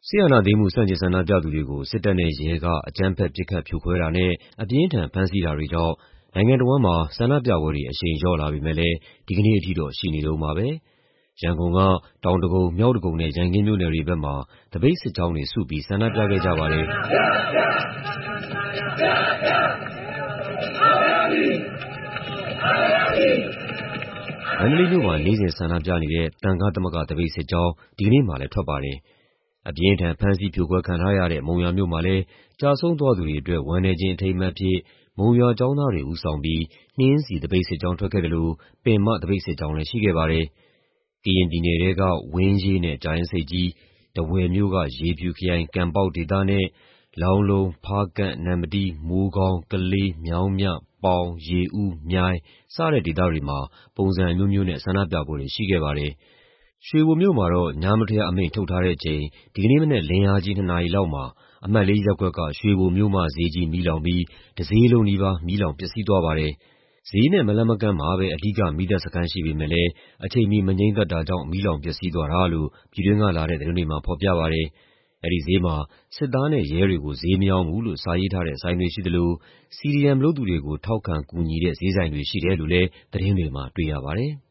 စစ်အာဏာသိမ်းမှုဆန့်ကျင်ဆန္ဒပြသူတွေကို စစ်တပ်နဲ့ရဲကအကြမ်းဖက်ပစ်ခတ်ဖြိုခွဲတာနဲ့ အပြင်းအထန်ဖမ်းဆီးတာတွေကြောင့် နိုင်ငံတဝန်းမှာ ဆန္ဒပြပွဲတွေအရှိန်လျော့လာပေမယ့်လည်း ဒီကနေ့အထိတော့ရှိနေတုန်းပါပဲ။ ရန်ကုန်က တောင်ဒဂုံ၊ မြောက်ဒဂုံနဲ့ ရန်ကင်းမြို့နယ်တွေဘက်မှာ သပိတ်စစ်ကြောင်းတွေစုပြီး ဆန္ဒပြခဲ့ကြပါတယ်။ မန္တလေးမြို့မှာ နေ့စဉ်ဆန္ဒပြနေတဲ့ သံဃသမဂ္ဂသပိတ်စစ်ကြောင်း ဒီကနေ့မှာလည်းထွက်ပါတယ်။ အပြင်းအထန် ဖမ်းဆီးဖြိုခွဲခံထားရတဲ့ မုံရွာမြို့မှာလည်း ကျဆုံးသွားသူတွေအတွက် ဝမ်းနည်းခြင်းအထိမ်းအမှတ်အဖြစ် မုံရွာကျောင်းသားတွေဦးဆောင်ပြီး နှင်းဆီသပိတ်စစ်ကြောင်းထွက်ခဲ့သလို ပင်မသပိတ်စစ်ကြောင်းလည်း ရှိခဲ့ပါတယ်။ ကရင်ပြည်နယ်ထဲက ဝင်းရေးနဲ့ ကြာအင်းဆိပ်ကြီး၊ ထားဝယ်မြို့က ရေဖြူခရိုင်၊ ကံပေါက်ဒေသနဲ့ လောင်းလုံး၊ ဖားကန့်၊ နမ္မတီး၊ မိုးကောင်း၊ ကလေး၊ မြောင်းမြ၊ ပေါင်၊ ရေဦး၊ မြိုင် စတဲ့ဒေသတွေမှာ ပုံစံအမျိုးမျိုးနဲ့ ဆန္ဒပြပွဲတွေရှိခဲ့ပါတယ်။ ရွှေဘိုမြို့မှာတော့ ညမထွက်ရအမိန့်ထုတ်ထားတဲ့အချိန် ဒီကနေ့မနက်လင်းအားကြီး 2 နာရီလောက်မှာ အမှတ် 4 ရပ်ကွက်က ရွှေဘိုမြို့မဈေးကြီးမီးလောင်ပြီး တဈေးလုံးနီးပါး မီးလောင်ပျက်စီးသွားပါတယ်။ ဈေးနဲ့ မလှမ်းမကမ်းမှာပဲ အဓိကမီးသတ်စခန်းရှိပေမယ့်လည်း အချိန်မီမငြှိမ်းသတ်တာကြောင့် မီးလောင်ပျက်စီးသွားတာလို့ ပြည်တွင်းကလာတဲ့သတင်းတွေမှာ ဖော်ပြပါတယ်။ အဲဒီဈေးမှာ စစ်သားနဲ့ရဲတွေကို ဈေးမရောင်းဘူးလို့ စာရေးထားတဲ့ဆိုင်တွေရှိသလို CDM လုပ်သူတွေကို ထောက်ခံကူညီတဲ့ ဈေးဆိုင်တွေရှိတယ်လို့လည်း သတင်းတွေမှာတွေ့ရပါတယ်။